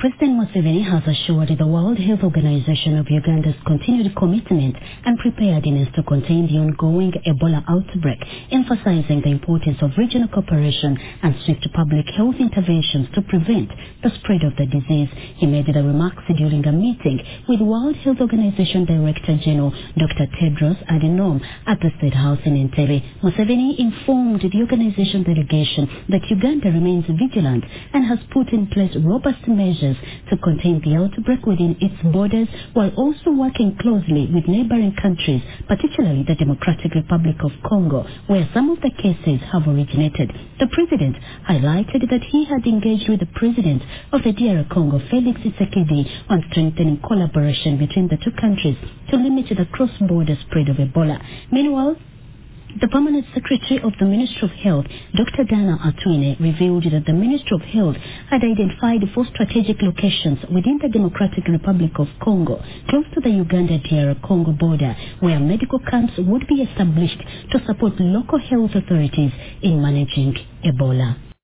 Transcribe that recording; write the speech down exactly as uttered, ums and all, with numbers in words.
President Museveni has assured the World Health Organization of Uganda's continued commitment and preparedness to contain the ongoing Ebola outbreak, emphasizing the importance of regional cooperation and swift public health interventions to prevent the spread of the disease. He made the remarks during a meeting with World Health Organization Director General Doctor Tedros Adhanom at the State House in Entebbe. Museveni informed the organization delegation that Uganda remains vigilant and has put in place robust measures to contain the outbreak within its borders, while also working closely with neighboring countries, particularly the Democratic Republic of Congo, where some of the cases have originated. The president highlighted that he had engaged with the president of the D R Congo, Felix Tshisekedi, on strengthening collaboration between the two countries to limit the cross-border spread of Ebola. Meanwhile, the Permanent Secretary of the Ministry of Health, Doctor Dana Atwine, revealed that the Ministry of Health had identified four strategic locations within the Democratic Republic of Congo, close to the Uganda-D R Congo border, where medical camps would be established to support local health authorities in managing Ebola.